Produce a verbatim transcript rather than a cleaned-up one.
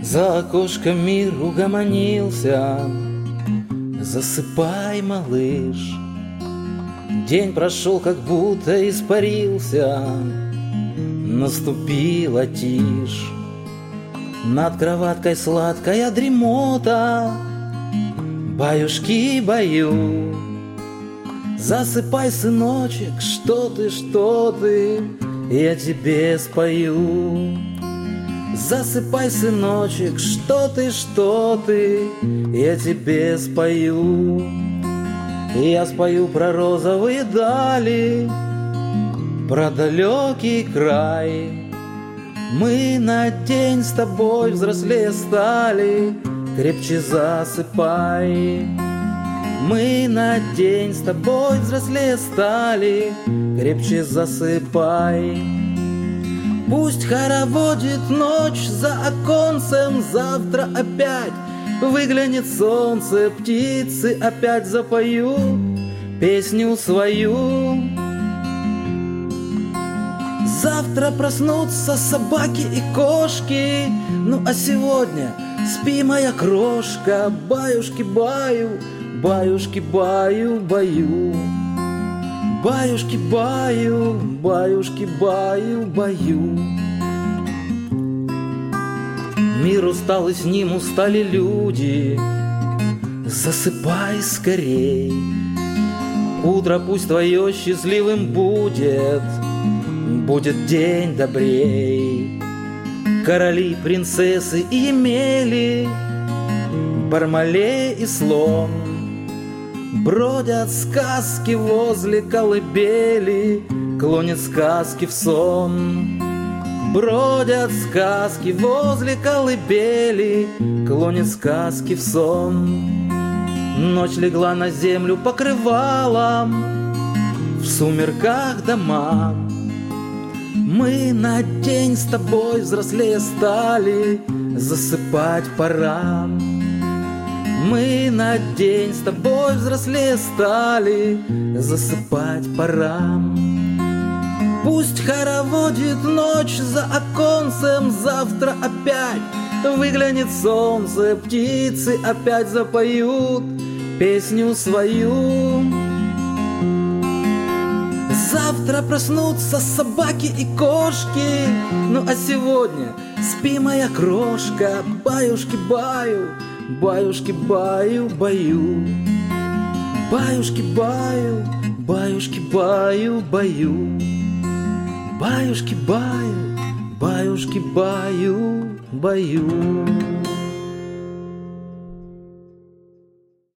За окошком мир угомонился. Засыпай, малыш. День прошел, как будто испарился. Наступила тишь. Над кроваткой сладкая дремота. Баюшки-баю. Засыпай, сыночек, что ты, что ты, я тебе спою. Засыпай, сыночек, что ты, что ты, я тебе спою. Я спою про розовые дали, про далекий край. Мы на день с тобой взрослее стали, крепче засыпай. Мы на день с тобой взрослее стали, крепче засыпай. Пусть хороводит ночь за оконцем, завтра опять выглянет солнце, птицы опять запоют песню свою. Завтра проснутся собаки и кошки, ну а сегодня спи, моя крошка, баюшки-баю, баюшки-баю-баю. Баюшки-баю, баюшки-баю-баю. Мир устал, и с ним устали люди. Засыпай скорей. Утро пусть твое счастливым будет, будет день добрей. Короли, принцессы и емели, Бармалей и слон бродят сказки возле колыбели, клонят сказки в сон. Бродят сказки возле колыбели, клонят сказки в сон. Ночь легла на землю покрывалом, в сумерках дома. Мы на день с тобой взрослее стали, засыпать пора. Мы на день с тобой взрослее стали, засыпать пора. Пусть хороводит ночь за оконцем, завтра опять выглянет солнце, птицы опять запоют песню свою. Завтра проснутся собаки и кошки, ну а сегодня спи, моя крошка, баюшки-баю, баюшки-баю-баю. Баюшки-баю, баюшки-баю-баю. Баюшки-баю, баюшки-баю-баю.